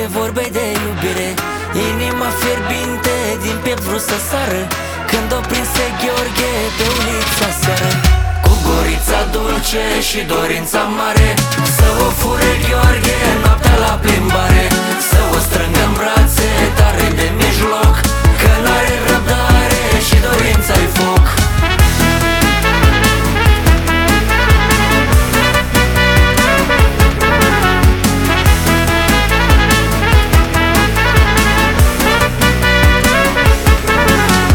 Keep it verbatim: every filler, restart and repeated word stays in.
vorbe de iubire, inima fierbinte din piept vrut să sară, când o prinse Gheorghe pe ulița seară. Cu gurița dulce și dorința mare să o fure Gheorghe.